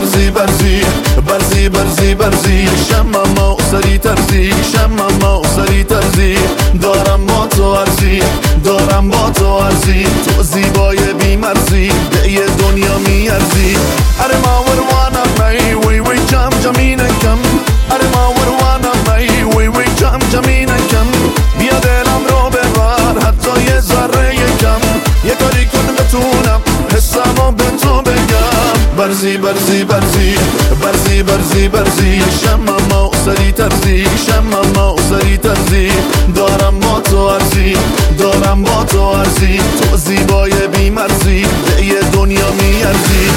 برزی شمم و سری ترزی دارم با تو عرضی تو زیبای بیمرزی به یه دنیا میارزی اره ما وروانم وی جمینکم اره ما وروانم وی جمینکم بیا دلم رو ببر حتی یه ذره کم یه کاری کن بتونم حسمو به تو بگم برزی شمم و سری ترزی دارم با تو عرضی تو زیبای بیمرزی به یه دنیا میارزی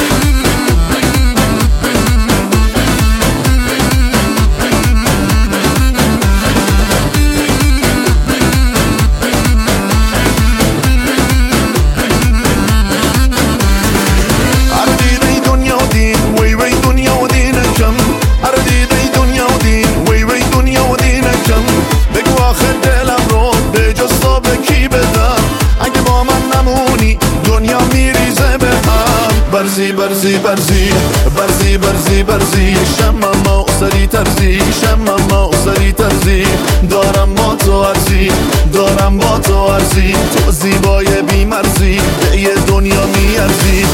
برزی شمم و سری ترزی دارم با تو عرضی تو زیبای بیمرزی به یه دنیا میارزی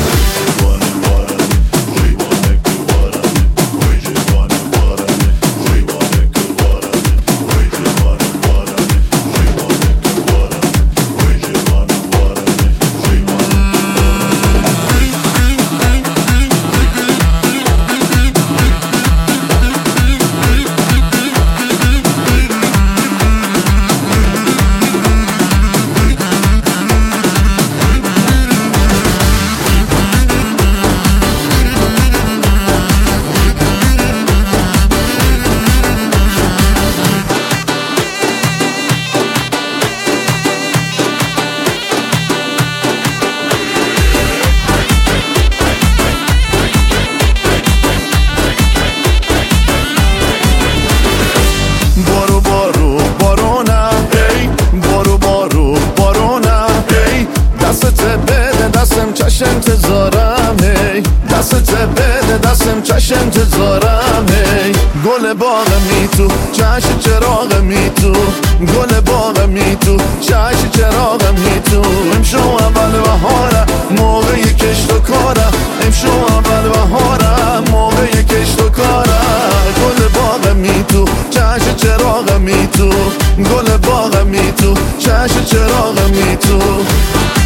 چشم انتظارم هی گل باغمی تو چشم چراغمی تو گل باغمی تو چشم چراغمی تو امشو اول بهارم موقع کشت و کارم امشو اول بهارم موقع کشت و کارم گل باغمی تو چشم چراغمی تو گل باغمی تو چشم چراغمی تو